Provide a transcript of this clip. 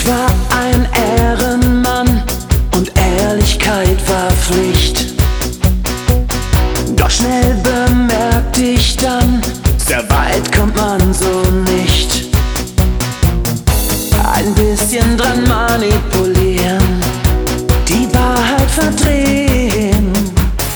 Ich war ein Ehrenmann und Ehrlichkeit war Pflicht. Doch schnell bemerkte ich dann, sehr weit kommt man so nicht. Ein bisschen dran manipulieren, die Wahrheit verdrehen.